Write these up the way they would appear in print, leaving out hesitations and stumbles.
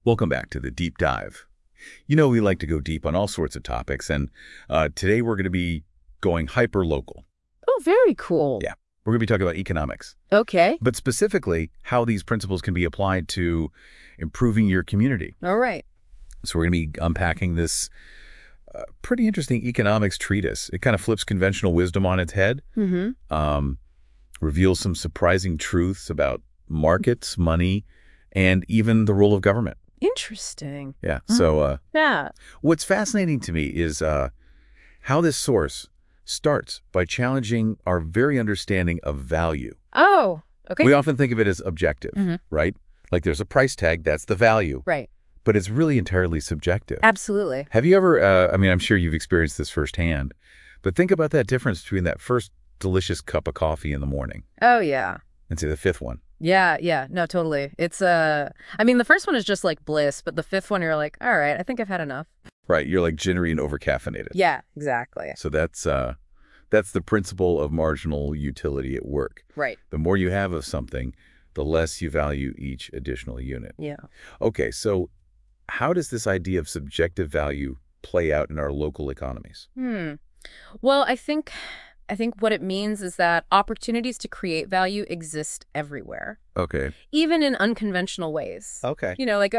Welcome back to the Deep Dive. You know, we like to go deep on all sorts of topics, and today we're going to be going hyper-local. Oh, very cool. Yeah, we're going to be talking about economics, Okay. but specifically how these principles can be applied to improving your community. All right. So we're going to be unpacking this pretty interesting economics treatise. It kind of flips conventional wisdom on its head, reveals some surprising truths about markets, money, and even the role of government. Interesting. Yeah. So Yeah. what's fascinating to me is how this source starts by challenging our very understanding of value. Oh, okay. We often think of it as objective, right? Like there's a price tag, that's the value. Right. But it's really entirely subjective. Absolutely. Have you ever, I mean, I'm sure you've experienced this firsthand, but think about that difference between that first delicious cup of coffee in the morning Oh, yeah. and say the fifth one. Yeah. No, totally. It's, I mean, the first one is just like bliss, but the fifth one, you're like, all right, I think I've had enough. Right. You're like jittery and overcaffeinated. Yeah, exactly. So that's the principle of marginal utility at work. Right. The more you have of something, the less you value each additional unit. Yeah. Okay, so how does this idea of subjective value play out in our local economies? Well, I think what it means is that opportunities to create value exist everywhere, Okay. even in unconventional ways. Okay. You know, like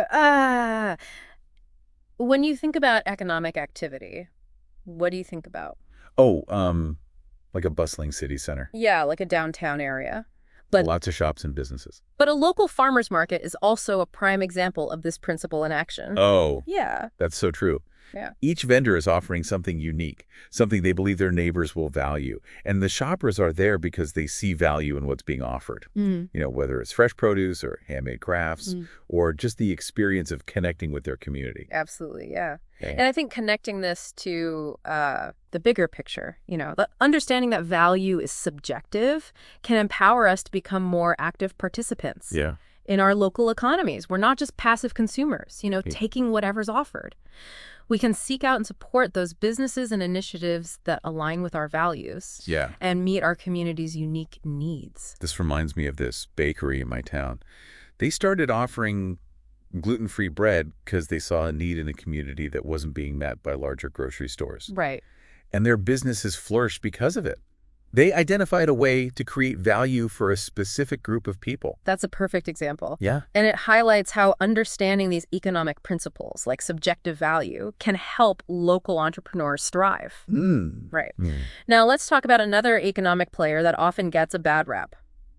when you think about economic activity, what do you think about? Oh, like a bustling city center. Yeah, like a downtown area. But Lots of shops and businesses. but a local farmer's market is also a prime example of this principle in action. Oh, Yeah. that's so true. Yeah. Each vendor is offering something unique, something they believe their neighbors will value. And the shoppers are there because they see value in what's being offered. You know, whether it's fresh produce or handmade crafts or just the experience of connecting with their community. Absolutely, yeah. Okay. And I think connecting this to the bigger picture, you know, the understanding that value is subjective can empower us to become more active participants Yeah. in our local economies. We're not just passive consumers, you know, taking whatever's offered. We can seek out and support those businesses and initiatives that align with our values Yeah. and meet our community's unique needs. This reminds me of this bakery in my town. They started offering gluten-free bread because they saw a need in the community that wasn't being met by larger grocery stores. Right. And their businesses flourished because of it. They identified a way to create value for a specific group of people. That's a perfect example. Yeah. And it highlights how understanding these economic principles, like subjective value, can help local entrepreneurs thrive. Right. Now, let's talk about another economic player that often gets a bad rap.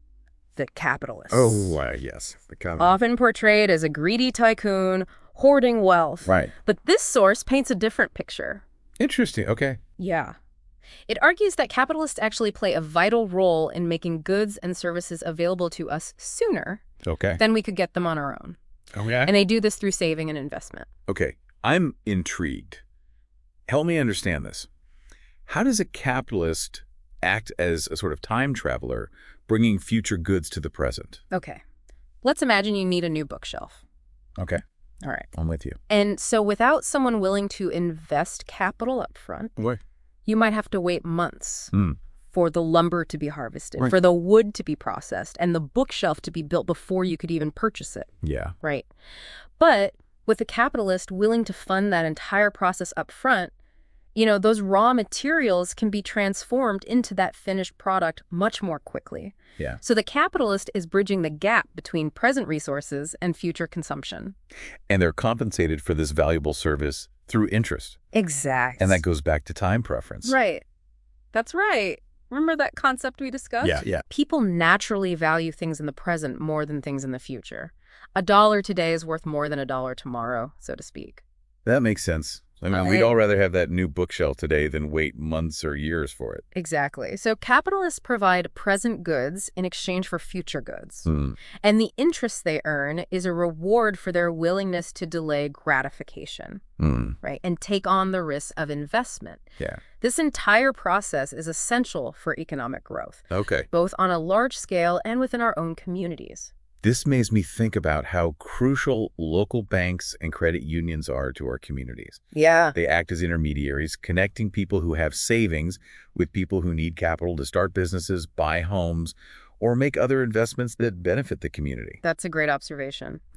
The capitalist. Yes. The Often portrayed as a greedy tycoon, hoarding wealth. Right. But this source paints a different picture. Interesting. Okay. Yeah. It argues that capitalists actually play a vital role in making goods and services available to us sooner Okay. than we could get them on our own. Oh, yeah? And they do this through saving and investment. Okay. I'm intrigued. Help me understand this. How does a capitalist act as a sort of time traveler, bringing future goods to the present? Okay. Let's imagine you need a new bookshelf. Okay. All right. I'm with you. And so without someone willing to invest capital up front, What? you might have to wait months for the lumber to be harvested, Right. for the wood to be processed, and the bookshelf to be built before you could even purchase it. Yeah. Right. But with a capitalist willing to fund that entire process up front, you know, those raw materials can be transformed into that finished product much more quickly. Yeah. So the capitalist is bridging the gap between present resources and future consumption. And they're compensated for this valuable service through interest. Exact. And that goes back to time preference. Right. That's right. Remember that concept we discussed? Yeah. People naturally value things in the present more than things in the future. $1 today is worth more than $1 tomorrow, so to speak. That makes sense. I mean, we'd all rather have that new bookshelf today than wait months or years for it. Exactly. So capitalists provide present goods in exchange for future goods. Hmm. And the interest they earn is a reward for their willingness to delay gratification, right? And take on the risk of investment. Yeah. This entire process is essential for economic growth, Okay. both on a large scale and within our own communities. This makes me think about how crucial local banks and credit unions are to our communities. Yeah. They act as intermediaries, connecting people who have savings with people who need capital to start businesses, buy homes, or make other investments that benefit the community. That's a great observation. Yeah.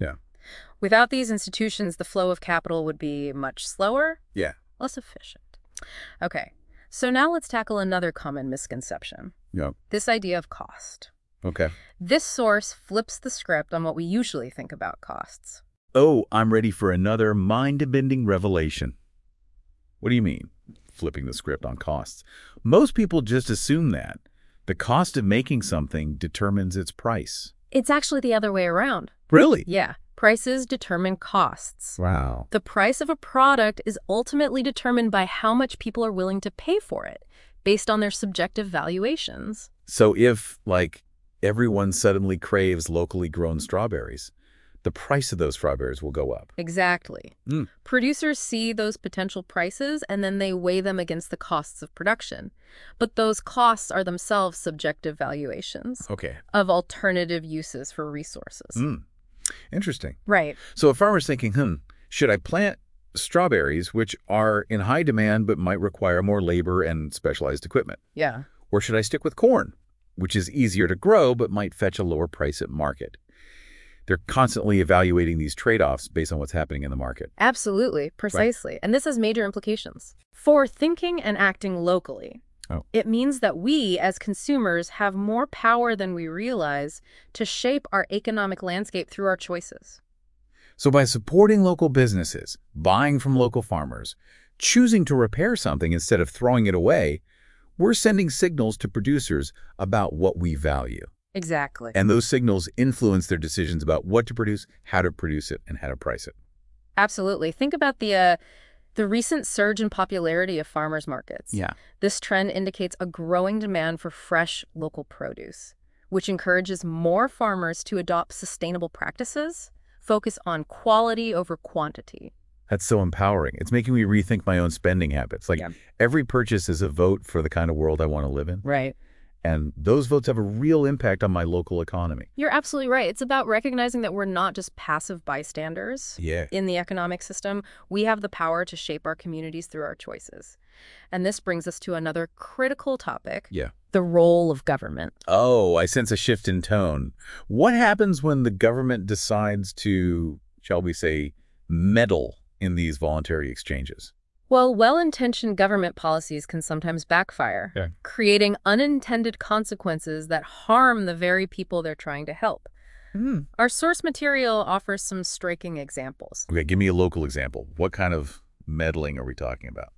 Without these institutions, the flow of capital would be much slower, Yeah. less efficient. Okay, so now let's tackle another common misconception. Yeah. This idea of cost. Okay. This source flips the script on what we usually think about costs. Oh, I'm ready for another mind-bending revelation. What do you mean, flipping the script on costs? Most people just assume that the cost of making something determines its price. It's actually the other way around. Really? Yeah, prices determine costs. Wow. The price of a product is ultimately determined by how much people are willing to pay for it, based on their subjective valuations. So if, like, everyone suddenly craves locally grown strawberries, the price of those strawberries will go up. Exactly. Producers see those potential prices and then they weigh them against the costs of production. But those costs are themselves subjective valuations of alternative uses for resources. Interesting. Right. So a farmer's thinking, should I plant strawberries, which are in high demand but might require more labor and specialized equipment? Yeah. Or should I stick with corn, which is easier to grow but might fetch a lower price at market? They're constantly evaluating these trade-offs based on what's happening in the market. Absolutely. Precisely. Right. And this has major implications. For thinking and acting locally, it means that we, as consumers, have more power than we realize to shape our economic landscape through our choices. So by supporting local businesses, buying from local farmers, choosing to repair something instead of throwing it away, we're sending signals to producers about what we value. Exactly. And those signals influence their decisions about what to produce, how to produce it, and how to price it. Absolutely. Think about the recent surge in popularity of farmers markets. Yeah. This trend indicates a growing demand for fresh local produce, which encourages more farmers to adopt sustainable practices, focus on quality over quantity. That's so empowering. It's making me rethink my own spending habits. Like every purchase is a vote for the kind of world I want to live in. Right. And those votes have a real impact on my local economy. You're absolutely right. It's about recognizing that we're not just passive bystanders in the economic system. We have the power to shape our communities through our choices. And this brings us to another critical topic, the role of government. Oh, I sense a shift in tone. What happens when the government decides to, shall we say, meddle in these voluntary exchanges? Well, well-intentioned government policies can sometimes backfire, creating unintended consequences that harm the very people they're trying to help. Our source material offers some striking examples. Okay, give me a local example. What kind of meddling are we talking about?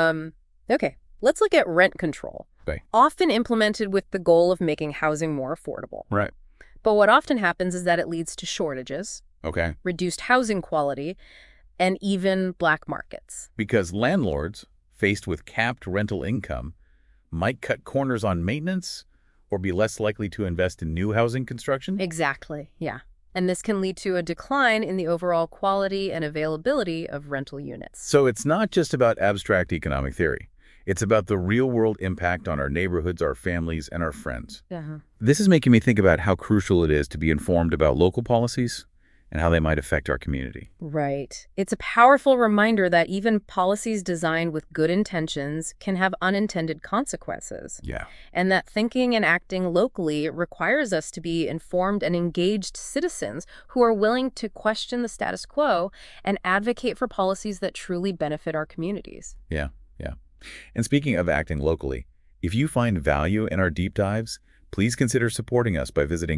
Okay, let's look at rent control. Often implemented with the goal of making housing more affordable. Right. But what often happens is that it leads to shortages, reduced housing quality, and even black markets. Because landlords, faced with capped rental income, might cut corners on maintenance or be less likely to invest in new housing construction? Exactly, yeah. And this can lead to a decline in the overall quality and availability of rental units. So it's not just about abstract economic theory. It's about the real-world impact on our neighborhoods, our families, and our friends. This is making me think about how crucial it is to be informed about local policies and how they might affect our community. Right. It's a powerful reminder that even policies designed with good intentions can have unintended consequences. And that thinking and acting locally requires us to be informed and engaged citizens who are willing to question the status quo and advocate for policies that truly benefit our communities. And speaking of acting locally, if you find value in our deep dives, please consider supporting us by visiting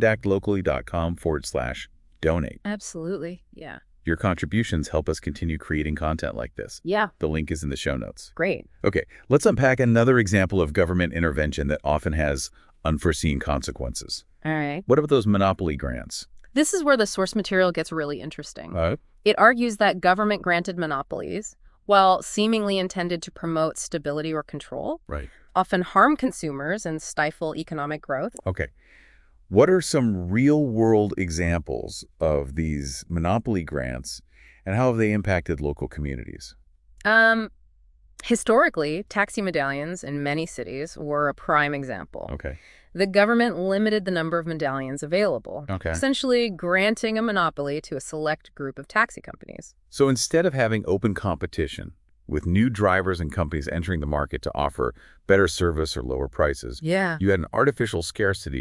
thinkandactlocally.com/donate. Absolutely, Your contributions help us continue creating content like this. The link is in the show notes. Great. Okay, let's unpack another example of government intervention that often has unforeseen consequences. All right. What about those monopoly grants? This is where the source material gets really interesting. It argues that government-granted monopolies, while seemingly intended to promote stability or control, often harm consumers and stifle economic growth. Okay. What are some real-world examples of these monopoly grants, and how have they impacted local communities? Historically, taxi medallions in many cities were a prime example. The government limited the number of medallions available, essentially granting a monopoly to a select group of taxi companies. So instead of having open competition, with new drivers and companies entering the market to offer better service or lower prices, you had an artificial scarcity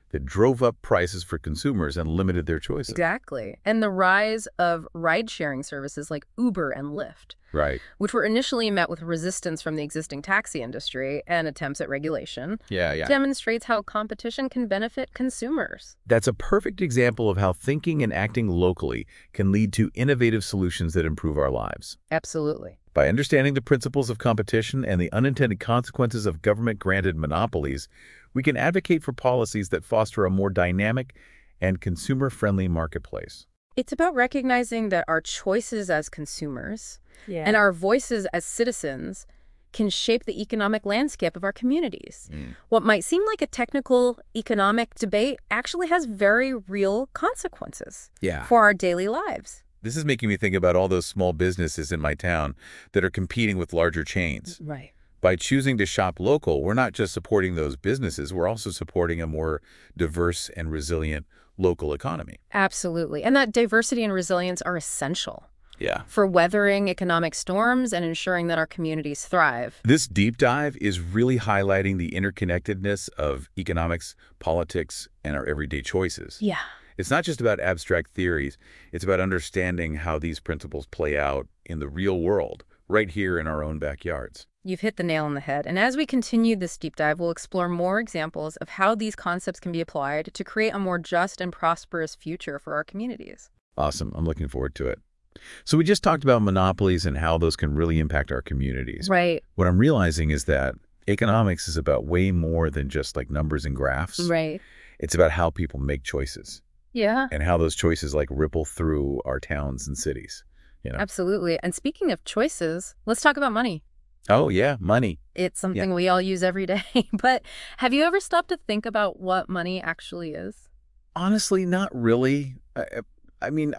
that drove up prices for consumers and limited their choices. Exactly. And the rise of ride-sharing services like Uber and Lyft, Right. which were initially met with resistance from the existing taxi industry and attempts at regulation, Yeah. demonstrates how competition can benefit consumers. That's a perfect example of how thinking and acting locally can lead to innovative solutions that improve our lives. Absolutely. By understanding the principles of competition and the unintended consequences of government-granted monopolies, we can advocate for policies that foster a more dynamic and consumer-friendly marketplace. It's about recognizing that our choices as consumers and our voices as citizens can shape the economic landscape of our communities. What might seem like a technical economic debate actually has very real consequences for our daily lives. This is making me think about all those small businesses in my town that are competing with larger chains. Right. By choosing to shop local, we're not just supporting those businesses, we're also supporting a more diverse and resilient local economy. Absolutely. And that diversity and resilience are essential Yeah. for weathering economic storms and ensuring that our communities thrive. This deep dive is really highlighting the interconnectedness of economics, politics, and our everyday choices. Yeah. It's not just about abstract theories, it's about understanding how these principles play out in the real world, right here in our own backyards. You've hit the nail on the head. And as we continue this deep dive, we'll explore more examples of how these concepts can be applied to create a more just and prosperous future for our communities. Awesome. I'm looking forward to it. So we just talked about monopolies and how those can really impact our communities. Right. What I'm realizing is that economics is about way more than just like numbers and graphs. Right. It's about how people make choices Yeah. and how those choices like ripple through our towns and cities. Absolutely. And speaking of choices, let's talk about money. Oh, yeah, money. It's something we all use every day. But have you ever stopped to think about what money actually is? Honestly, not really. I mean,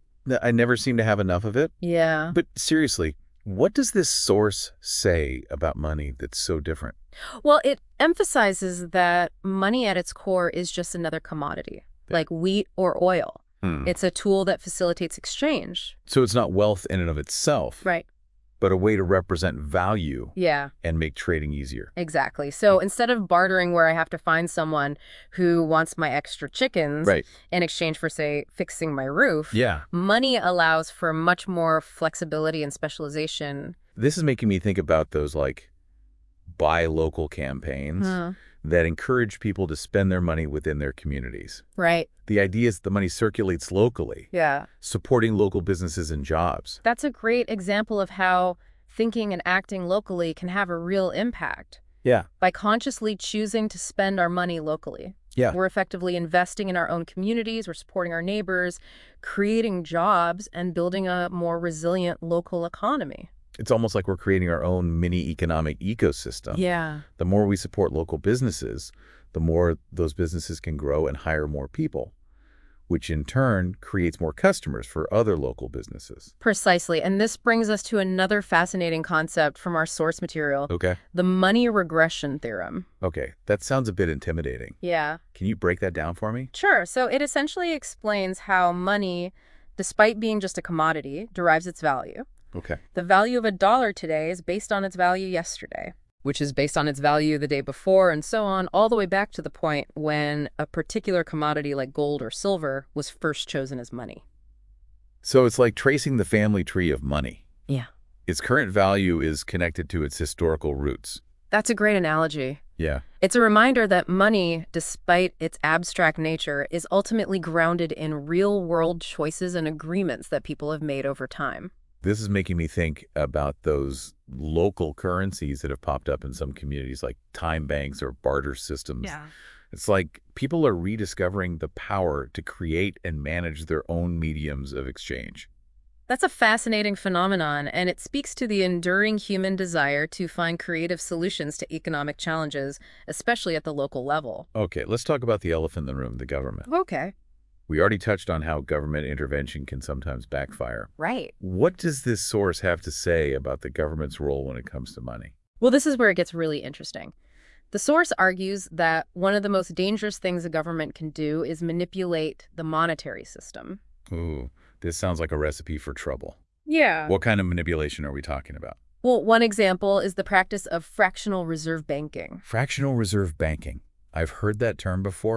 I never seem to have enough of it. Yeah. But seriously, what does this source say about money that's so different? Well, it emphasizes that money at its core is just another commodity, like wheat or oil. It's a tool that facilitates exchange. So it's not wealth in and of itself, Right. but a way to represent value Yeah, and make trading easier. exactly. So instead of bartering where I have to find someone who wants my extra chickens Right. in exchange for, say, fixing my roof, Yeah. money allows for much more flexibility and specialization. This is making me think about those like buy local campaigns that encourage people to spend their money within their communities. Right. The idea is the money circulates locally, Yeah. supporting local businesses and jobs. That's a great example of how thinking and acting locally can have a real impact. Yeah. By consciously choosing to spend our money locally, Yeah. we're effectively investing in our own communities, we're supporting our neighbors, creating jobs, and building a more resilient local economy. It's almost like we're creating our own mini economic ecosystem. Yeah. The more we support local businesses, the more those businesses can grow and hire more people, which in turn creates more customers for other local businesses. Precisely. And this brings us to another fascinating concept from our source material, Okay. the money regression theorem. Okay. That sounds a bit intimidating. Yeah. Can you break that down for me? Sure. So it essentially explains how money, despite being just a commodity, derives its value. Okay. The value of $1 today is based on its value yesterday, which is based on its value the day before, and so on, all the way back to the point when a particular commodity like gold or silver was first chosen as money. So it's like tracing the family tree of money. Yeah. Its current value is connected to its historical roots. That's a great analogy. Yeah. It's a reminder that money, despite its abstract nature, is ultimately grounded in real-world choices and agreements that people have made over time. This is making me think about those local currencies that have popped up in some communities like time banks or barter systems. Yeah. It's like people are rediscovering the power to create and manage their own mediums of exchange. That's a fascinating phenomenon, and it speaks to the enduring human desire to find creative solutions to economic challenges, especially at the local level. Okay, let's talk about the elephant in the room, the government. Okay. We already touched on how government intervention can sometimes backfire. Right. What does this source have to say about the government's role when it comes to money? Well, this is where it gets really interesting. The source argues that one of the most dangerous things a government can do is manipulate the monetary system. Ooh, this sounds like a recipe for trouble. Yeah. What kind of manipulation are we talking about? Well, one example is the practice of fractional reserve banking. Fractional reserve banking. I've heard that term before,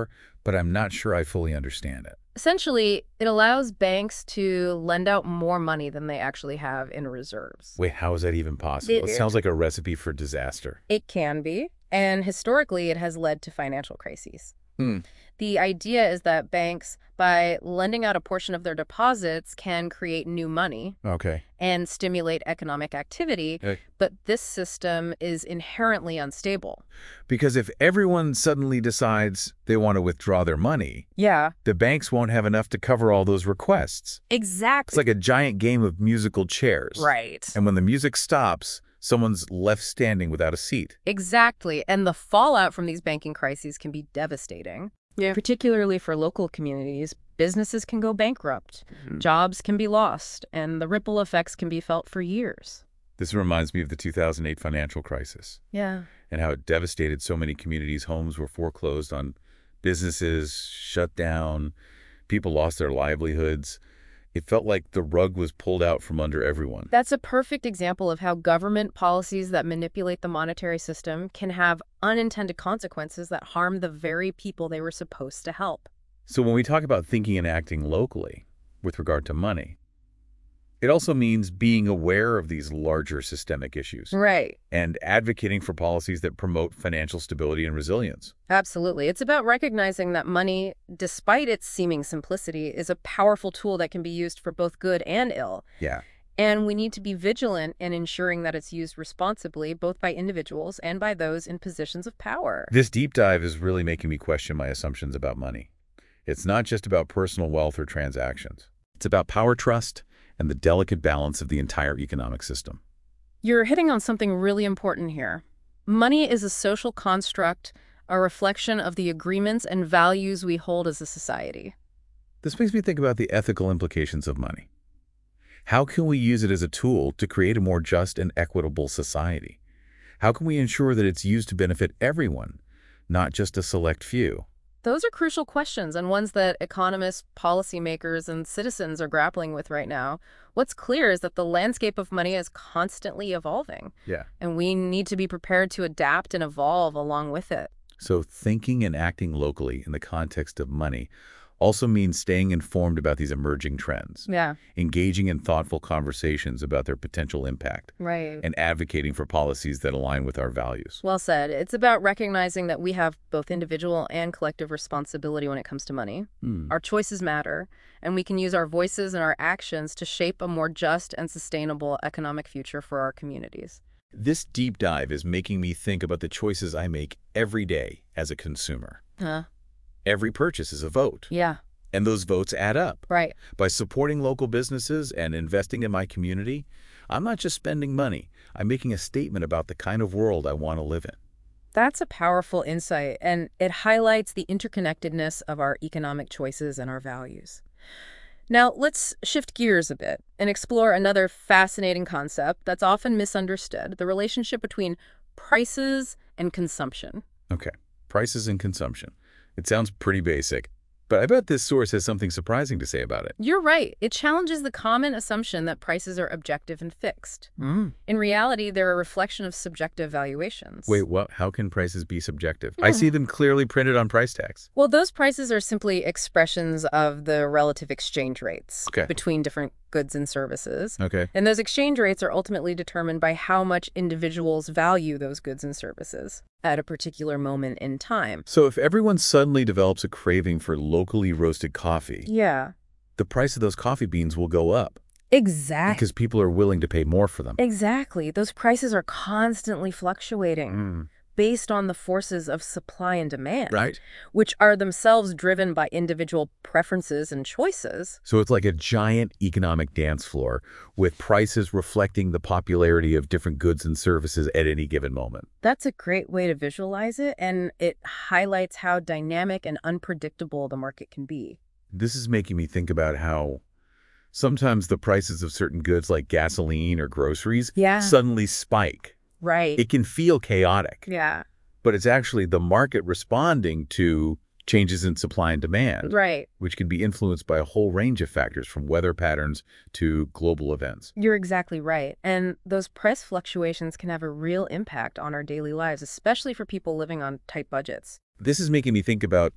but I'm not sure I fully understand it. Essentially, it allows banks to lend out more money than they actually have in reserves. Wait, how is that even possible? It sounds like a recipe for disaster. It can be, and historically it has led to financial crises. Hmm. The idea is that banks, by lending out a portion of their deposits, can create new money and stimulate economic activity, but this system is inherently unstable. Because if everyone suddenly decides they want to withdraw their money, the banks won't have enough to cover all those requests. Exactly. It's like a giant game of musical chairs. Right. And when the music stops, someone's left standing without a seat. Exactly. And the fallout from these banking crises can be devastating. Particularly for local communities, businesses can go bankrupt, jobs can be lost, and the ripple effects can be felt for years. This reminds me of the 2008 financial crisis. And how it devastated so many communities. Homes were foreclosed on, businesses shut down, people lost their livelihoods. It felt like the rug was pulled out from under everyone. That's a perfect example of how government policies that manipulate the monetary system can have unintended consequences that harm the very people they were supposed to help. So when we talk about thinking and acting locally with regard to money, it also means being aware of these larger systemic issues. Right. And advocating for policies that promote financial stability and resilience. Absolutely. It's about recognizing that money, despite its seeming simplicity, is a powerful tool that can be used for both good and ill. And we need to be vigilant in ensuring that it's used responsibly, both by individuals and by those in positions of power. This deep dive is really making me question my assumptions about money. It's not just about personal wealth or transactions. It's about power trust and the delicate balance of the entire economic system. You're hitting on something really important here. Money is a social construct, a reflection of the agreements and values we hold as a society. This makes me think about the ethical implications of money. How can we use it as a tool to create a more just and equitable society? How can we ensure that it's used to benefit everyone, not just a select few? Those are crucial questions and ones that economists, policymakers, and citizens are grappling with right now. What's clear is that the landscape of money is constantly evolving. And we need to be prepared to adapt and evolve along with it. So thinking and acting locally in the context of money also means staying informed about these emerging trends. Engaging in thoughtful conversations about their potential impact. And advocating for policies that align with our values. Well said. It's about recognizing that we have both individual and collective responsibility when it comes to money. Our choices matter, and we can use our voices and our actions to shape a more just and sustainable economic future for our communities. This deep dive is making me think about the choices I make every day as a consumer. Every purchase is a vote. And those votes add up. By supporting local businesses and investing in my community, I'm not just spending money. I'm making a statement about the kind of world I want to live in. That's a powerful insight, and it highlights the interconnectedness of our economic choices and our values. Now, let's shift gears a bit and explore another fascinating concept that's often misunderstood, the relationship between prices and consumption. Prices and consumption. It sounds pretty basic, but I bet this source has something surprising to say about it. You're right. It challenges the common assumption that prices are objective and fixed. In reality, they're a reflection of subjective valuations. Wait, what? How can prices be subjective? I see them clearly printed on price tags. Well, those prices are simply expressions of the relative exchange rates between different goods and services. And those exchange rates are ultimately determined by how much individuals value those goods and services at a particular moment in time. So if everyone suddenly develops a craving for locally roasted coffee, the price of those coffee beans will go up. Exactly. Because people are willing to pay more for them. Exactly. Those prices are constantly fluctuating based on the forces of supply and demand, which are themselves driven by individual preferences and choices. So it's like a giant economic dance floor with prices reflecting the popularity of different goods and services at any given moment. That's a great way to visualize it, and it highlights how dynamic and unpredictable the market can be. This is making me think about how sometimes the prices of certain goods like gasoline or groceries suddenly spike. It can feel chaotic. But it's actually the market responding to changes in supply and demand. Which can be influenced by a whole range of factors, from weather patterns to global events. You're exactly right. And those price fluctuations can have a real impact on our daily lives, especially for people living on tight budgets. This is making me think about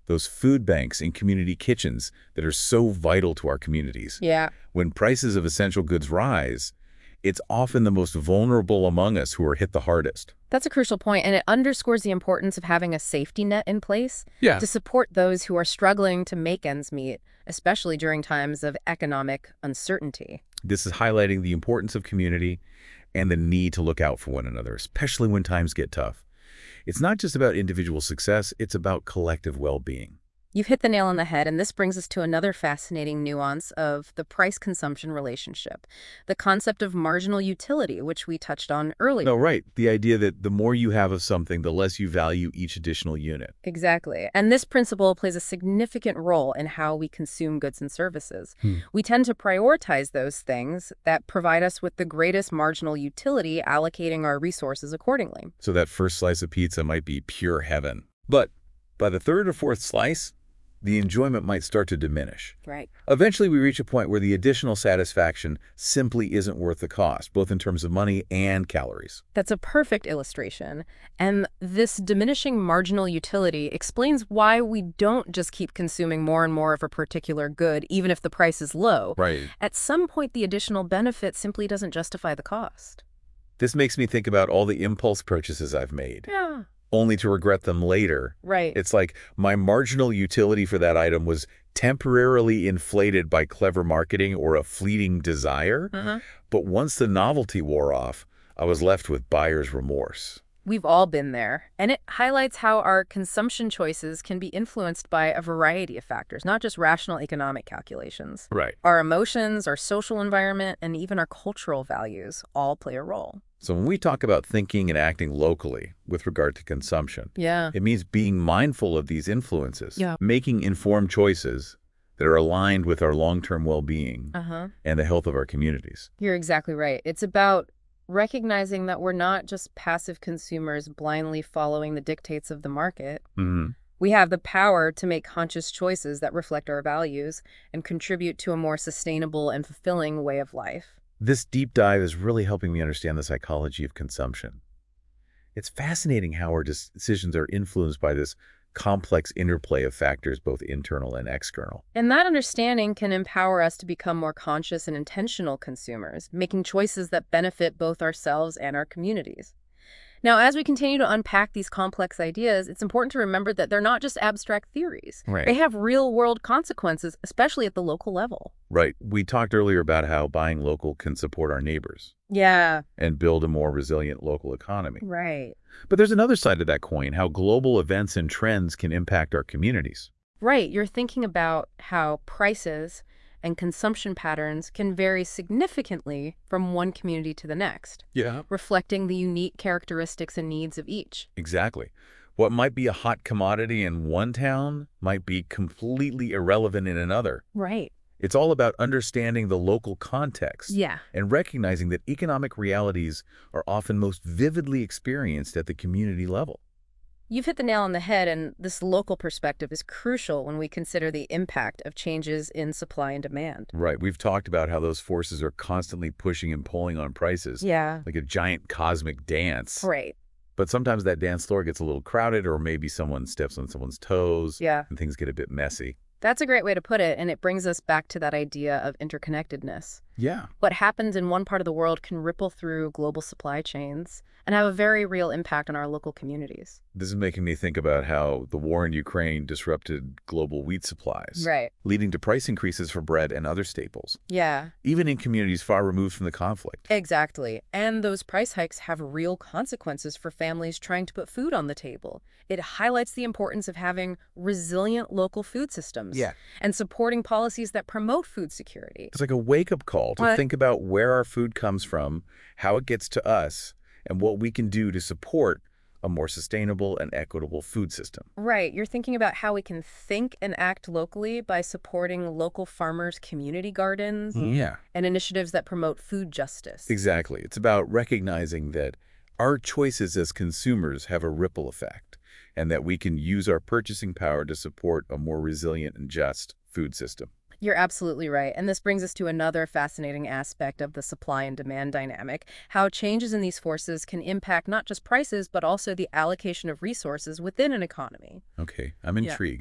those food banks and community kitchens that are so vital to our communities. Yeah. When prices of essential goods rise, it's often the most vulnerable among us who are hit the hardest. That's a crucial point, and it underscores the importance of having a safety net in place Yeah. to support those who are struggling to make ends meet, especially during times of economic uncertainty. This is highlighting the importance of community and the need to look out for one another, especially when times get tough. It's not just about individual success, it's about collective well-being. You've hit the nail on the head, and this brings us to another fascinating nuance of the price-consumption relationship, the concept of marginal utility, which we touched on earlier. No, right. The idea that the more you have of something, the less you value each additional unit. Exactly. And this principle plays a significant role in how we consume goods and services. We tend to prioritize those things that provide us with the greatest marginal utility, allocating our resources accordingly. So that first slice of pizza might be pure heaven. But by the third or fourth slice, the enjoyment might start to diminish. Right. Eventually, we reach a point where the additional satisfaction simply isn't worth the cost, both in terms of money and calories. That's a perfect illustration. And this diminishing marginal utility explains why we don't just keep consuming more and more of a particular good, even if the price is low. Right. At some point, the additional benefit simply doesn't justify the cost. This makes me think about all the impulse purchases I've made, Yeah. only to regret them later. Right. It's like my marginal utility for that item was temporarily inflated by clever marketing or a fleeting desire. But once the novelty wore off, I was left with buyer's remorse. We've all been there, and it highlights how our consumption choices can be influenced by a variety of factors, not just rational economic calculations. Right. Our emotions, our social environment, and even our cultural values all play a role. So when we talk about thinking and acting locally with regard to consumption, Yeah. it means being mindful of these influences, Yeah. making informed choices that are aligned with our long-term well-being and the health of our communities. You're exactly right. It's about recognizing that we're not just passive consumers blindly following the dictates of the market. We have the power to make conscious choices that reflect our values and contribute to a more sustainable and fulfilling way of life. This deep dive is really helping me understand the psychology of consumption. It's fascinating how our decisions are influenced by this complex interplay of factors, both internal and external. And that understanding can empower us to become more conscious and intentional consumers, making choices that benefit both ourselves and our communities. Now, as we continue to unpack these complex ideas, it's important to remember that they're not just abstract theories. Right. They have real-world consequences, especially at the local level. Right. We talked earlier about how buying local can support our neighbors Yeah. and build a more resilient local economy. Right. But there's another side of that coin, how global events and trends can impact our communities. Right. You're thinking about how prices and consumption patterns can vary significantly from one community to the next, Yeah. reflecting the unique characteristics and needs of each. Exactly. What might be a hot commodity in one town might be completely irrelevant in another. Right. It's all about understanding the local context Yeah. and recognizing that economic realities are often most vividly experienced at the community level. You've hit the nail on the head, and this local perspective is crucial when we consider the impact of changes in supply and demand. Right. We've talked about how those forces are constantly pushing and pulling on prices, Yeah. like a giant cosmic dance. Right. But sometimes that dance floor gets a little crowded, or maybe someone steps on someone's toes, Yeah. and things get a bit messy. That's a great way to put it, and it brings us back to that idea of interconnectedness. Yeah. What happens in one part of the world can ripple through global supply chains and have a very real impact on our local communities. This is making me think about how the war in Ukraine disrupted global wheat supplies, Right. leading to price increases for bread and other staples, Yeah, even in communities far removed from the conflict. exactly. And those price hikes have real consequences for families trying to put food on the table. It highlights the importance of having resilient local food systems and supporting policies that promote food security. It's like a wake-up call to think about where our food comes from, how it gets to us, and what we can do to support a more sustainable and equitable food system. Right. You're thinking about how we can think and act locally by supporting local farmers' community gardens Yeah. and initiatives that promote food justice. Exactly. It's about recognizing that our choices as consumers have a ripple effect, and that we can use our purchasing power to support a more resilient and just food system. You're absolutely right. And this brings us to another fascinating aspect of the supply and demand dynamic, how changes in these forces can impact not just prices, but also the allocation of resources within an economy. Okay, I'm intrigued.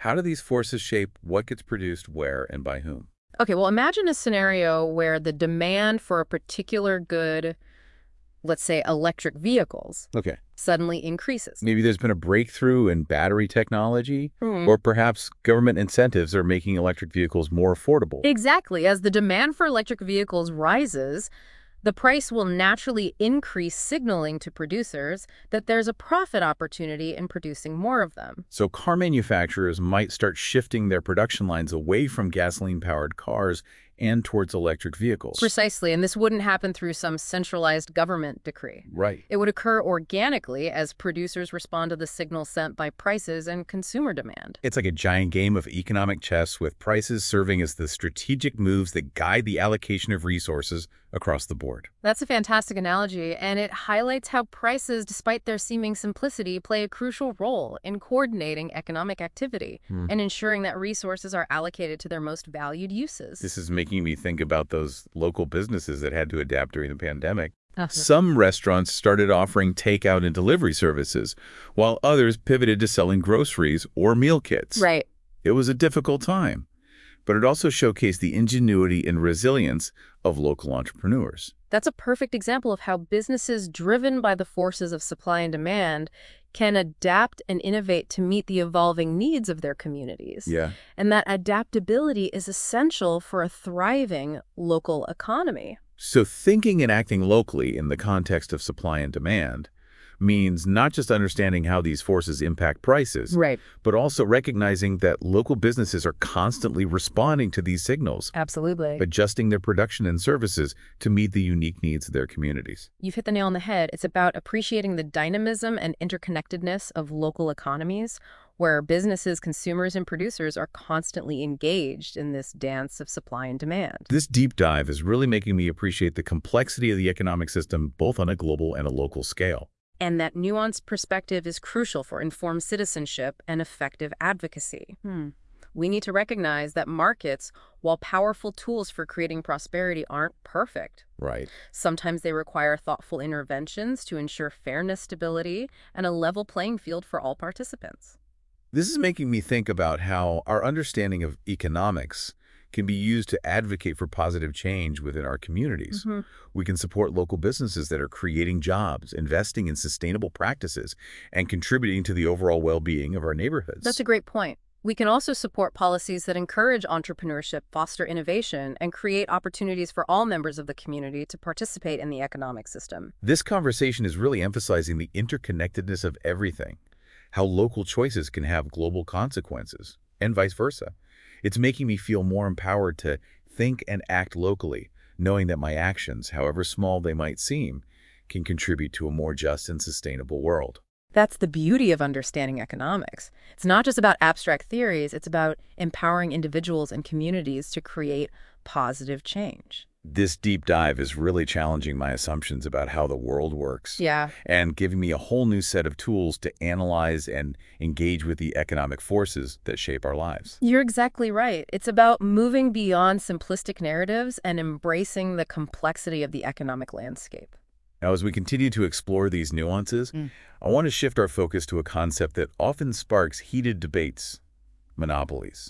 How do these forces shape what gets produced where and by whom? Okay, well, imagine a scenario where the demand for a particular good, let's say electric vehicles, Okay. suddenly increases. Maybe there's been a breakthrough in battery technology, or perhaps government incentives are making electric vehicles more affordable. Exactly. As the demand for electric vehicles rises, the price will naturally increase, signaling to producers that there's a profit opportunity in producing more of them. So car manufacturers might start shifting their production lines away from gasoline-powered cars and towards electric vehicles. Precisely, and this wouldn't happen through some centralized government decree. Right. It would occur organically as producers respond to the signals sent by prices and consumer demand. It's like a giant game of economic chess with prices serving as the strategic moves that guide the allocation of resources across the board. That's a fantastic analogy, and it highlights how prices, despite their seeming simplicity, play a crucial role in coordinating economic activity and ensuring that resources are allocated to their most valued uses. This is making me think about those local businesses that had to adapt during the pandemic. Some restaurants started offering takeout and delivery services, while others pivoted to selling groceries or meal kits. Right. It was a difficult time, but it also showcased the ingenuity and resilience of local entrepreneurs. That's a perfect example of how businesses driven by the forces of supply and demand can adapt and innovate to meet the evolving needs of their communities. Yeah. And that adaptability is essential for a thriving local economy. So thinking and acting locally in the context of supply and demand means not just understanding how these forces impact prices, Right. but also recognizing that local businesses are constantly responding to these signals, Absolutely. adjusting their production and services to meet the unique needs of their communities. You've hit the nail on the head. It's about appreciating the dynamism and interconnectedness of local economies, where businesses, consumers, and producers are constantly engaged in this dance of supply and demand. This deep dive is really making me appreciate the complexity of the economic system, both on a global and a local scale. And that nuanced perspective is crucial for informed citizenship and effective advocacy. We need to recognize that markets, while powerful tools for creating prosperity, aren't perfect. Right. Sometimes they require thoughtful interventions to ensure fairness, stability, and a level playing field for all participants. This is making me think about how our understanding of economics can be used to advocate for positive change within our communities. We can support local businesses that are creating jobs, investing in sustainable practices, and contributing to the overall well-being of our neighborhoods. That's a great point. We can also support policies that encourage entrepreneurship, foster innovation, and create opportunities for all members of the community to participate in the economic system. This conversation is really emphasizing the interconnectedness of everything, how local choices can have global consequences, and vice versa. It's making me feel more empowered to think and act locally, knowing that my actions, however small they might seem, can contribute to a more just and sustainable world. That's the beauty of understanding economics. It's not just about abstract theories, it's about empowering individuals and communities to create positive change. This deep dive is really challenging my assumptions about how the world works. Yeah. And giving me a whole new set of tools to analyze and engage with the economic forces that shape our lives. You're exactly right. It's about moving beyond simplistic narratives and embracing the complexity of the economic landscape. Now, as we continue to explore these nuances, I want to shift our focus to a concept that often sparks heated debates: monopolies.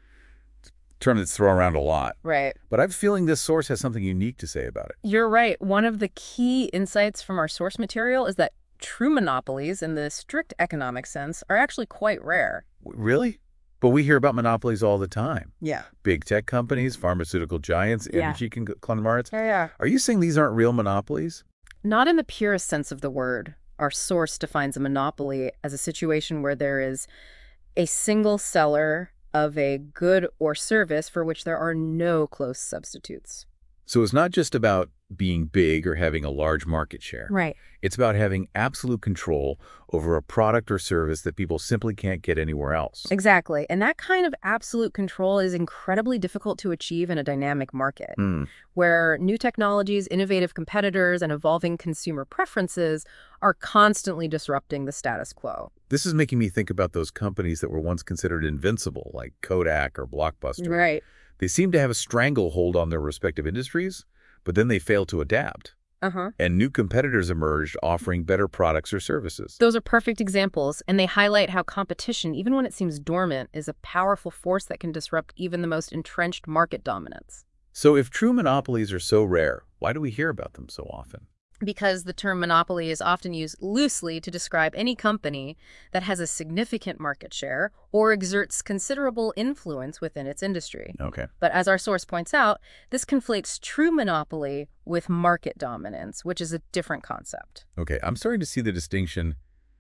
Term that's thrown around a lot. Right. But I'm feeling this source has something unique to say about it. You're right. One of the key insights from our source material is that true monopolies, in the strict economic sense, are actually quite rare. Really? But we hear about monopolies all the time. Yeah. Big tech companies, pharmaceutical giants, energy conglomerates. Yeah. Are you saying these aren't real monopolies? Not in the purest sense of the word. Our source defines a monopoly as a situation where there is a single seller of a good or service for which there are no close substitutes. So it's not just about being big or having a large market share. Right. It's about having absolute control over a product or service that people simply can't get anywhere else. Exactly. And that kind of absolute control is incredibly difficult to achieve in a dynamic market, where new technologies, innovative competitors, and evolving consumer preferences are constantly disrupting the status quo. This is making me think about those companies that were once considered invincible, like Kodak or Blockbuster. Right. They seem to have a stranglehold on their respective industries, but then they fail to adapt. and new competitors emerged offering better products or services. Those are perfect examples, and they highlight how competition, even when it seems dormant, is a powerful force that can disrupt even the most entrenched market dominance. So if true monopolies are so rare, why do we hear about them so often? Because the term monopoly is often used loosely to describe any company that has a significant market share or exerts considerable influence within its industry. Okay. But as our source points out, this conflates true monopoly with market dominance, which is a different concept. Okay, I'm starting to see the distinction.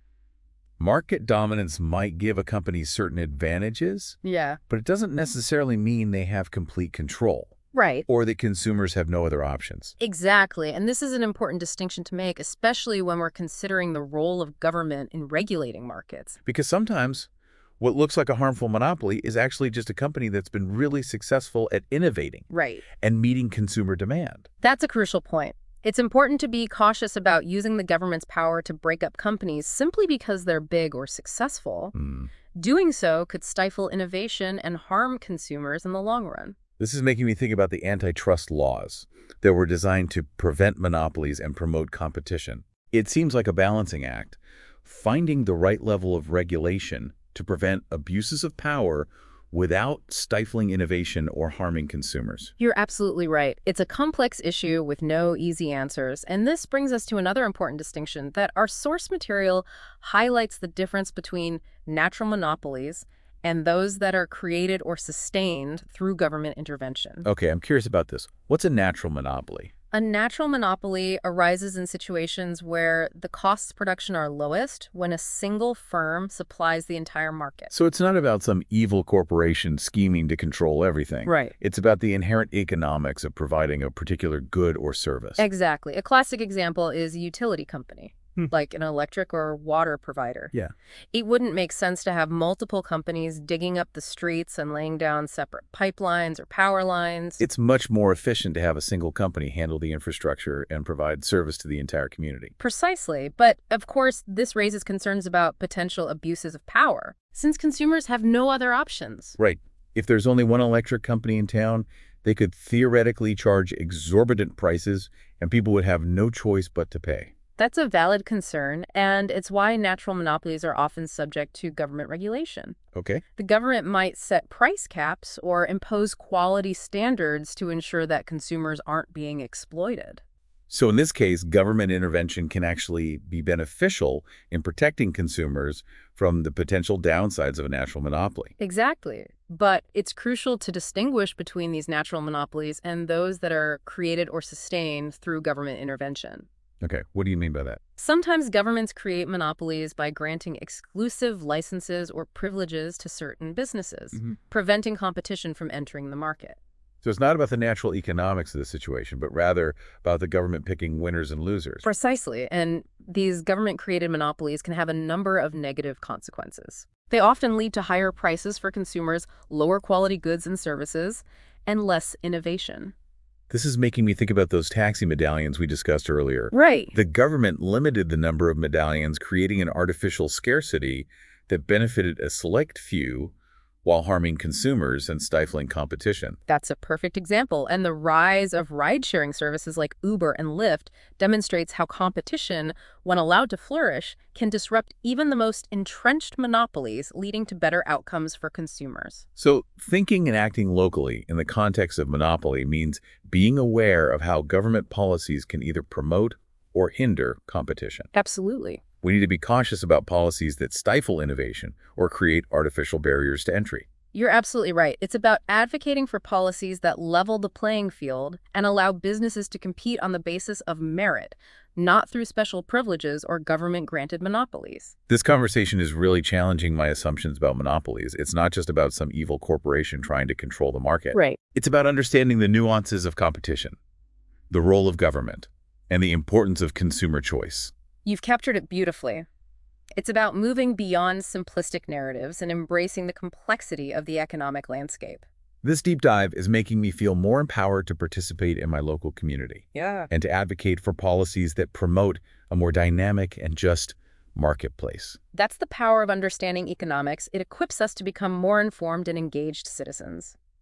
Market dominance might give a company certain advantages, Yeah. but it doesn't necessarily mean they have complete control. Right. Or that consumers have no other options. Exactly. And this is an important distinction to make, especially when we're considering the role of government in regulating markets. Because sometimes what looks like a harmful monopoly is actually just a company that's been really successful at innovating Right. and meeting consumer demand. That's a crucial point. It's important to be cautious about using the government's power to break up companies simply because they're big or successful. Doing so could stifle innovation and harm consumers in the long run. This is making me think about the antitrust laws that were designed to prevent monopolies and promote competition. It seems like a balancing act, finding the right level of regulation to prevent abuses of power without stifling innovation or harming consumers. You're absolutely right. It's a complex issue with no easy answers. And this brings us to another important distinction, that our source material highlights the difference between natural monopolies and those that are created or sustained through government intervention. Okay, I'm curious about this. What's a natural monopoly? A natural monopoly arises in situations where the costs of production are lowest, when a single firm supplies the entire market. So it's not about some evil corporation scheming to control everything. Right. It's about the inherent economics of providing a particular good or service. Exactly. A classic example is a utility company, like an electric or water provider. Yeah. It wouldn't make sense to have multiple companies digging up the streets and laying down separate pipelines or power lines. It's much more efficient to have a single company handle the infrastructure and provide service to the entire community. Precisely. But, of course, this raises concerns about potential abuses of power, since consumers have no other options. Right. If there's only one electric company in town, they could theoretically charge exorbitant prices, and people would have no choice but to pay. That's a valid concern, and it's why natural monopolies are often subject to government regulation. Okay. The government might set price caps or impose quality standards to ensure that consumers aren't being exploited. So in this case, government intervention can actually be beneficial in protecting consumers from the potential downsides of a natural monopoly. Exactly. But it's crucial to distinguish between these natural monopolies and those that are created or sustained through government intervention. Okay, what do you mean by that? Sometimes governments create monopolies by granting exclusive licenses or privileges to certain businesses, preventing competition from entering the market. So it's not about the natural economics of the situation, but rather about the government picking winners and losers. Precisely, and these government-created monopolies can have a number of negative consequences. They often lead to higher prices for consumers, lower quality goods and services, and less innovation. This is making me think about those taxi medallions we discussed earlier. Right. The government limited the number of medallions, creating an artificial scarcity that benefited a select few while harming consumers and stifling competition. That's a perfect example, and the rise of ride-sharing services like Uber and Lyft demonstrates how competition, when allowed to flourish, can disrupt even the most entrenched monopolies, leading to better outcomes for consumers. So thinking and acting locally in the context of monopoly means being aware of how government policies can either promote or hinder competition. Absolutely. We need to be cautious about policies that stifle innovation or create artificial barriers to entry. You're absolutely right. It's about advocating for policies that level the playing field and allow businesses to compete on the basis of merit, not through special privileges or government-granted monopolies. This conversation is really challenging my assumptions about monopolies. It's not just about some evil corporation trying to control the market. Right. It's about understanding the nuances of competition, the role of government, and the importance of consumer choice. You've captured it beautifully. It's about moving beyond simplistic narratives and embracing the complexity of the economic landscape. This deep dive is making me feel more empowered to participate in my local community. Yeah. And to advocate for policies that promote a more dynamic and just marketplace. That's the power of understanding economics. It equips us to become more informed and engaged citizens.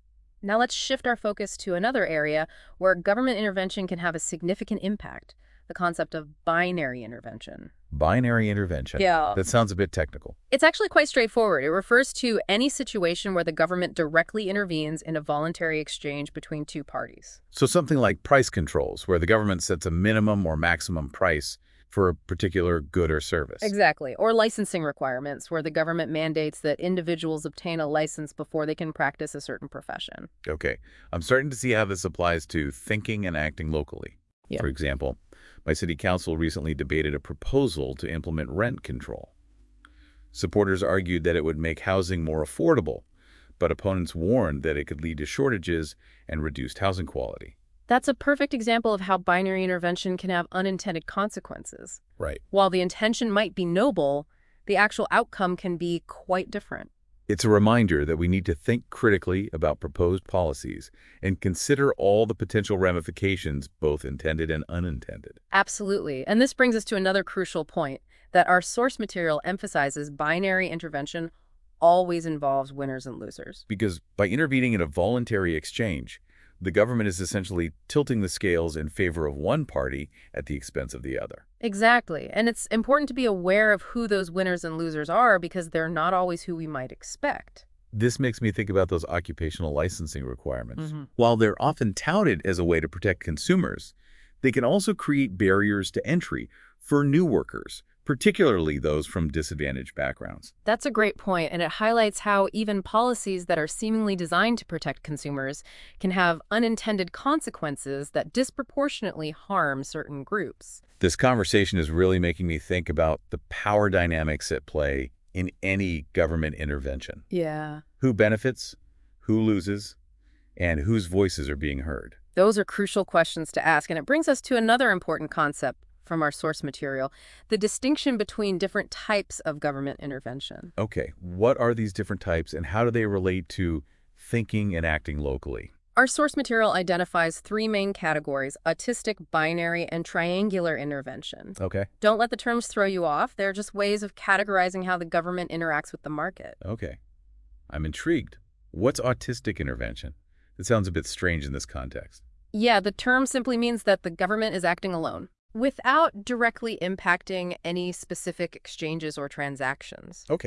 Now let's shift our focus to another area where government intervention can have a significant impact, the concept of binary intervention. Binary intervention. Yeah. That sounds a bit technical. It's actually quite straightforward. It refers to any situation where the government directly intervenes in a voluntary exchange between two parties. So something like price controls, where the government sets a minimum or maximum price for a particular good or service. Exactly. Or licensing requirements, where the government mandates that individuals obtain a license before they can practice a certain profession. Okay. I'm starting to see how this applies to thinking and acting locally. Yeah. For example, my city council recently debated a proposal to implement rent control. Supporters argued that it would make housing more affordable, but opponents warned that it could lead to shortages and reduced housing quality. That's a perfect example of how binary intervention can have unintended consequences. Right. While the intention might be noble, the actual outcome can be quite different. It's a reminder that we need to think critically about proposed policies and consider all the potential ramifications, both intended and unintended. Absolutely. And this brings us to another crucial point, that our source material emphasizes binary intervention always involves winners and losers. Because by intervening in a voluntary exchange, the government is essentially tilting the scales in favor of one party at the expense of the other. Exactly. And it's important to be aware of who those winners and losers are because they're not always who we might expect. This makes me think about those occupational licensing requirements. While they're often touted as a way to protect consumers, they can also create barriers to entry for new workers, particularly those from disadvantaged backgrounds. That's a great point, and it highlights how even policies that are seemingly designed to protect consumers can have unintended consequences that disproportionately harm certain groups. This conversation is really making me think about the power dynamics at play in any government intervention. Yeah. Who benefits, who loses, and whose voices are being heard. Those are crucial questions to ask, and it brings us to another important concept from our source material, the distinction between different types of government intervention. Okay, what are these different types and how do they relate to thinking and acting locally? Our source material identifies three main categories: autistic, binary, and triangular intervention. Okay. Don't let the terms throw you off. They're just ways of categorizing how the government interacts with the market. Okay. I'm intrigued. What's autistic intervention? It sounds a bit strange in this context. Yeah, the term simply means that the government is acting alone, without directly impacting any specific exchanges or transactions. Okay.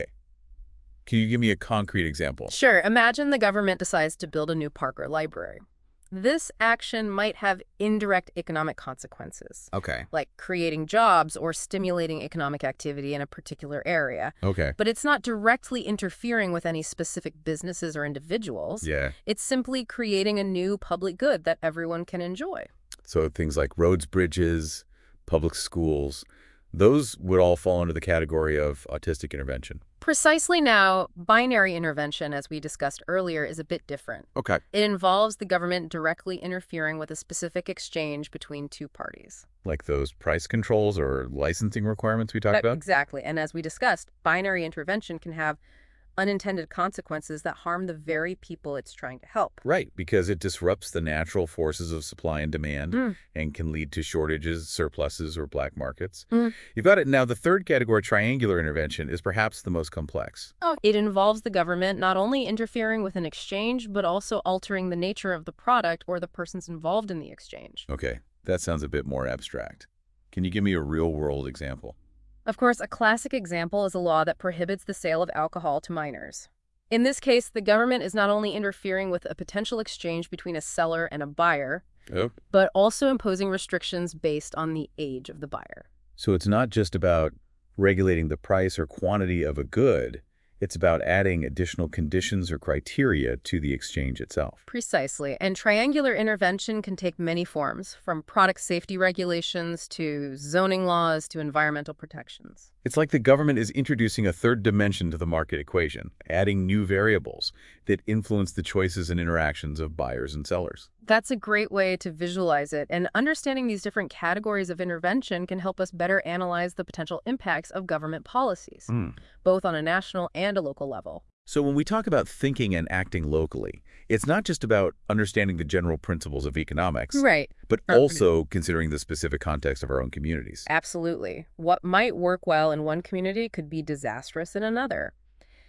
Can you give me a concrete example? Sure. Imagine the government decides to build a new park or library. This action might have indirect economic consequences. Okay. Like creating jobs or stimulating economic activity in a particular area. Okay. But it's not directly interfering with any specific businesses or individuals. Yeah. It's simply creating a new public good that everyone can enjoy. So things like roads, bridges, public schools, those would all fall under the category of autistic intervention. Precisely. Now, binary intervention, as we discussed earlier, is a bit different. Okay. It involves the government directly interfering with a specific exchange between two parties. Like those price controls or licensing requirements we talked about? Exactly. And as we discussed, binary intervention can have unintended consequences that harm the very people it's trying to help. Right, because it disrupts the natural forces of supply and demand and can lead to shortages, surpluses, or black markets. You've got it. Now, the third category, triangular intervention, is perhaps the most complex. It involves the government not only interfering with an exchange, but also altering the nature of the product or the persons involved in the exchange. Okay, that sounds a bit more abstract. Can you give me a real-world example? Of course, a classic example is a law that prohibits the sale of alcohol to minors. In this case, the government is not only interfering with a potential exchange between a seller and a buyer, but also imposing restrictions based on the age of the buyer. So it's not just about regulating the price or quantity of a good, it's about adding additional conditions or criteria to the exchange itself. Precisely. And triangular intervention can take many forms, from product safety regulations to zoning laws to environmental protections. It's like the government is introducing a third dimension to the market equation, adding new variables that influence the choices and interactions of buyers and sellers. That's a great way to visualize it, and understanding these different categories of intervention can help us better analyze the potential impacts of government policies, both on a national and a local level. So when we talk about thinking and acting locally, it's not just about understanding the general principles of economics, right, but also considering the specific context of our own communities. Absolutely. What might work well in one community could be disastrous in another.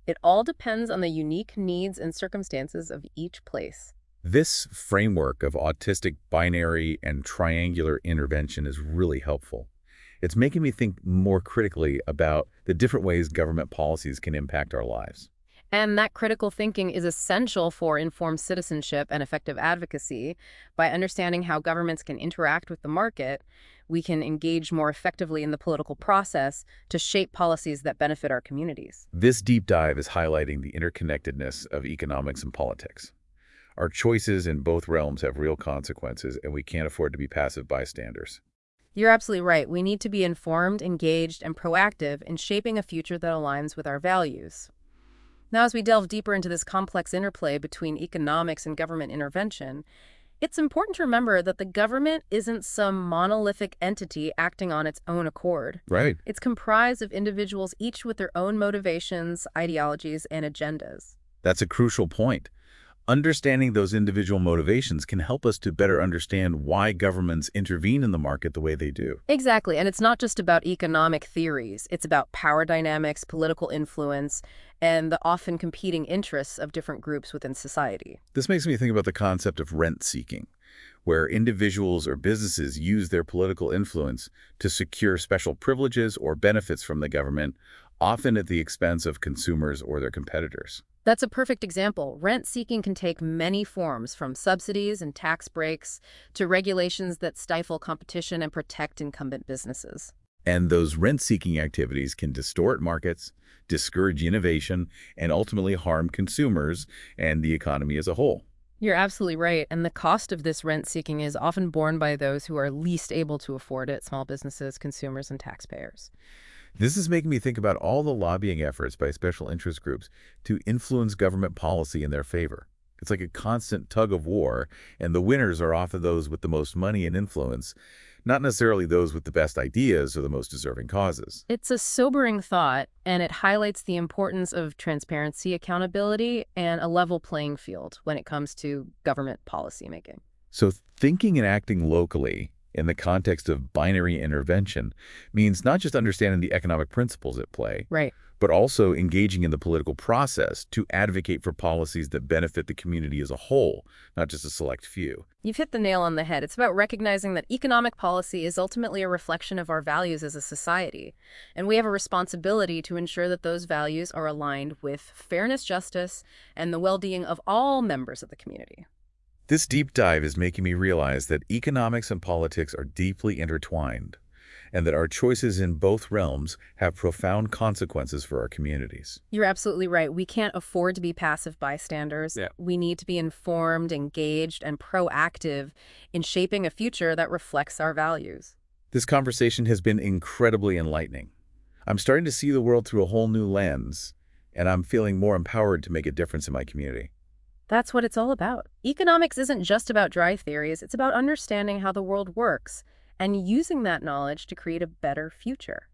It all depends on the unique needs and circumstances of each place. This framework of autistic binary and triangular intervention is really helpful. It's making me think more critically about the different ways government policies can impact our lives. And that critical thinking is essential for informed citizenship and effective advocacy. By understanding how governments can interact with the market, we can engage more effectively in the political process to shape policies that benefit our communities. This deep dive is highlighting the interconnectedness of economics and politics. Our choices in both realms have real consequences, and we can't afford to be passive bystanders. You're absolutely right. We need to be informed, engaged, and proactive in shaping a future that aligns with our values. Now, as we delve deeper into this complex interplay between economics and government intervention, it's important to remember that the government isn't some monolithic entity acting on its own accord. Right. It's comprised of individuals, each with their own motivations, ideologies, and agendas. That's a crucial point. Understanding those individual motivations can help us to better understand why governments intervene in the market the way they do. Exactly, and it's not just about economic theories. It's about power dynamics, political influence, and the often competing interests of different groups within society. This makes me think about the concept of rent-seeking, where individuals or businesses use their political influence to secure special privileges or benefits from the government, often at the expense of consumers or their competitors. That's a perfect example. Rent-seeking can take many forms, from subsidies and tax breaks to regulations that stifle competition and protect incumbent businesses. And those rent-seeking activities can distort markets, discourage innovation, and ultimately harm consumers and the economy as a whole. You're absolutely right. And the cost of this rent-seeking is often borne by those who are least able to afford it: small businesses, consumers, and taxpayers. This is making me think about all the lobbying efforts by special interest groups to influence government policy in their favor. It's like a constant tug of war, and the winners are often those with the most money and influence, not necessarily those with the best ideas or the most deserving causes. It's a sobering thought, and it highlights the importance of transparency, accountability, and a level playing field when it comes to government policymaking. So thinking and acting locally in the context of binary intervention means not just understanding the economic principles at play, Right. but also engaging in the political process to advocate for policies that benefit the community as a whole, not just a select few. You've hit the nail on the head. It's about recognizing that economic policy is ultimately a reflection of our values as a society, and we have a responsibility to ensure that those values are aligned with fairness, justice, and the well-being of all members of the community. This deep dive is making me realize that economics and politics are deeply intertwined, and that our choices in both realms have profound consequences for our communities. You're absolutely right. We can't afford to be passive bystanders. Yeah. We need to be informed, engaged, and proactive in shaping a future that reflects our values. This conversation has been incredibly enlightening. I'm starting to see the world through a whole new lens, and I'm feeling more empowered to make a difference in my community. That's what it's all about. Economics isn't just about dry theories. It's about understanding how the world works and using that knowledge to create a better future.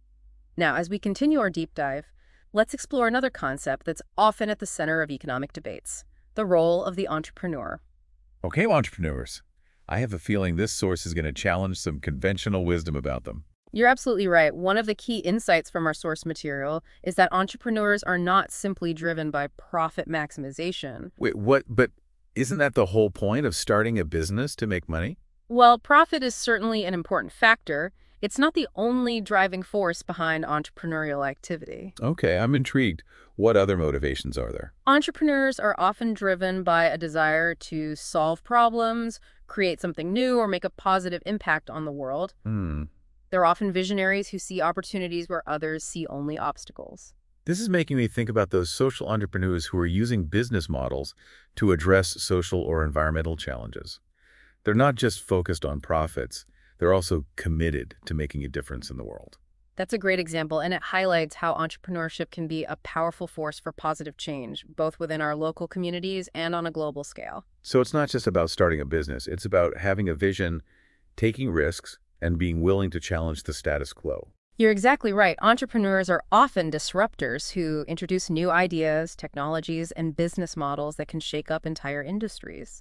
Now, as we continue our deep dive, let's explore another concept that's often at the center of economic debates: the role of the entrepreneur. Okay, entrepreneurs, I have a feeling this source is going to challenge some conventional wisdom about them. You're absolutely right. One of the key insights from our source material is that entrepreneurs are not simply driven by profit maximization. Wait, what? But isn't that the whole point of starting a business, to make money? While profit is certainly an important factor, it's not the only driving force behind entrepreneurial activity. Okay, I'm intrigued. What other motivations are there? Entrepreneurs are often driven by a desire to solve problems, create something new, or make a positive impact on the world. They're often visionaries who see opportunities where others see only obstacles. This is making me think about those social entrepreneurs who are using business models to address social or environmental challenges. They're not just focused on profits, they're also committed to making a difference in the world. That's a great example, and it highlights how entrepreneurship can be a powerful force for positive change, both within our local communities and on a global scale. So it's not just about starting a business, it's about having a vision, taking risks, and being willing to challenge the status quo. You're exactly right. Entrepreneurs are often disruptors who introduce new ideas, technologies, and business models that can shake up entire industries.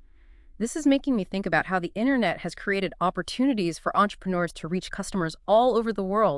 This is making me think about how the internet has created opportunities for entrepreneurs to reach customers all over the world,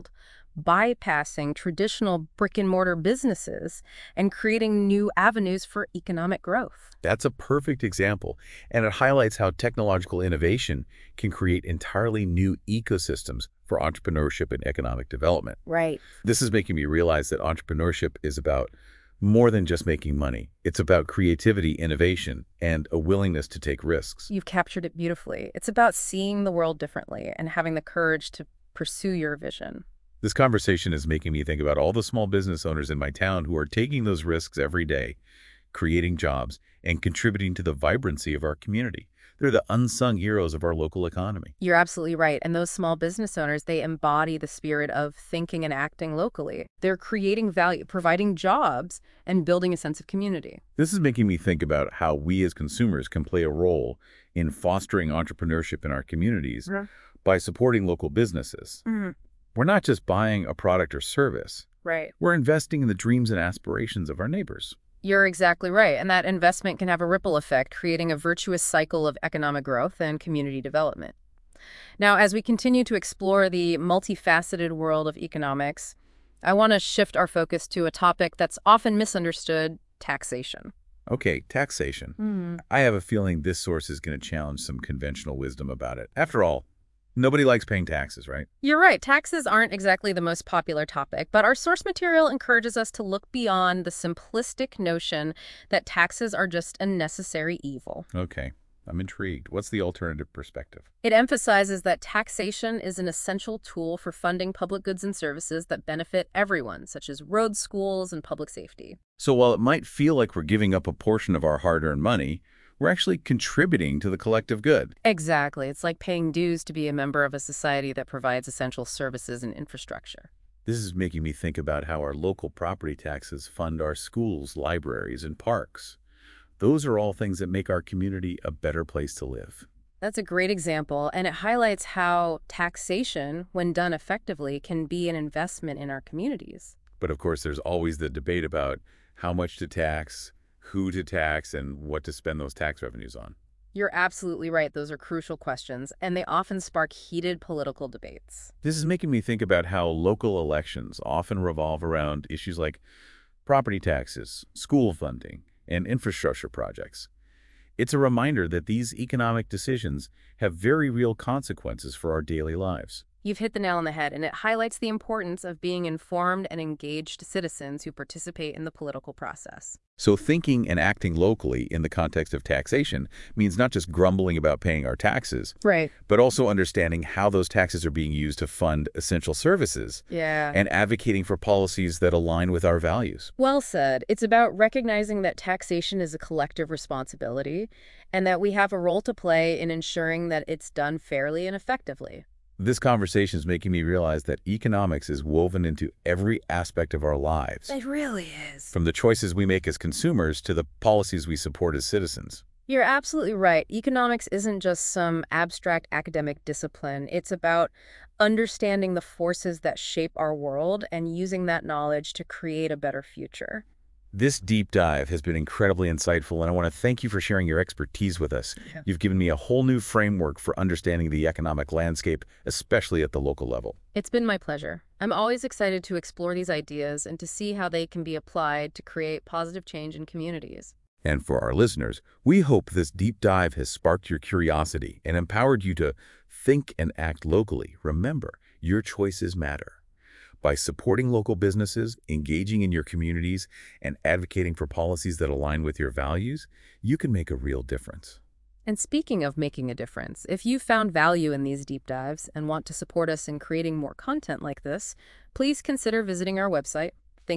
bypassing traditional brick-and-mortar businesses and creating new avenues for economic growth. That's a perfect example, and it highlights how technological innovation can create entirely new ecosystems for entrepreneurship and economic development. Right. This is making me realize that entrepreneurship is about more than just making money. It's about creativity, innovation, and a willingness to take risks. You've captured it beautifully. It's about seeing the world differently and having the courage to pursue your vision. This conversation is making me think about all the small business owners in my town who are taking those risks every day, creating jobs, and contributing to the vibrancy of our community. They're the unsung heroes of our local economy. You're absolutely right. And those small business owners, they embody the spirit of thinking and acting locally. They're creating value, providing jobs, and building a sense of community. This is making me think about how we as consumers can play a role in fostering entrepreneurship in our communities by supporting local businesses. We're not just buying a product or service. Right. We're investing in the dreams and aspirations of our neighbors. You're exactly right. And that investment can have a ripple effect, creating a virtuous cycle of economic growth and community development. Now, as we continue to explore the multifaceted world of economics, I want to shift our focus to a topic that's often misunderstood: taxation. Okay, taxation. I have a feeling this source is going to challenge some conventional wisdom about it. After all, nobody likes paying taxes, right? You're right. Taxes aren't exactly the most popular topic, but our source material encourages us to look beyond the simplistic notion that taxes are just a necessary evil. Okay, I'm intrigued. What's the alternative perspective? It emphasizes that taxation is an essential tool for funding public goods and services that benefit everyone, such as roads, schools, and public safety. So while it might feel like we're giving up a portion of our hard-earned money, we're actually contributing to the collective good. Exactly. It's like paying dues to be a member of a society that provides essential services and infrastructure. This is making me think about how our local property taxes fund our schools, libraries, and parks. Those are all things that make our community a better place to live. That's a great example, and it highlights how taxation, when done effectively, can be an investment in our communities. But of course, there's always the debate about how much to tax, who to tax, and what to spend those tax revenues on. You're absolutely right. Those are crucial questions, and they often spark heated political debates. This is making me think about how local elections often revolve around issues like property taxes, school funding, and infrastructure projects. It's a reminder that these economic decisions have very real consequences for our daily lives. You've hit the nail on the head, and it highlights the importance of being informed and engaged citizens who participate in the political process. So thinking and acting locally in the context of taxation means not just grumbling about paying our taxes, Right. but also understanding how those taxes are being used to fund essential services and advocating for policies that align with our values. Well said. It's about recognizing that taxation is a collective responsibility and that we have a role to play in ensuring that it's done fairly and effectively. This conversation is making me realize that economics is woven into every aspect of our lives, It really is. from the choices we make as consumers to the policies we support as citizens. You're absolutely right. Economics isn't just some abstract academic discipline. It's about understanding the forces that shape our world and using that knowledge to create a better future. This deep dive has been incredibly insightful, and I want to thank you for sharing your expertise with us. You've given me a whole new framework for understanding the economic landscape, especially at the local level. It's been my pleasure. I'm always excited to explore these ideas and to see how they can be applied to create positive change in communities. And for our listeners, we hope this deep dive has sparked your curiosity and empowered you to think and act locally. Remember, your choices matter. By supporting local businesses, engaging in your communities, and advocating for policies that align with your values, you can make a real difference. And speaking of making a difference, if you found value in these deep dives and want to support us in creating more content like this, please consider visiting our website,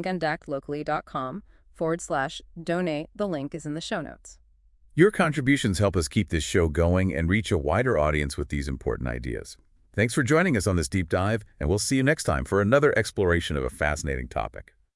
thinkandactlocally.com/donate. The link is in the show notes. Your contributions help us keep this show going and reach a wider audience with these important ideas. Thanks for joining us on this deep dive, and we'll see you next time for another exploration of a fascinating topic.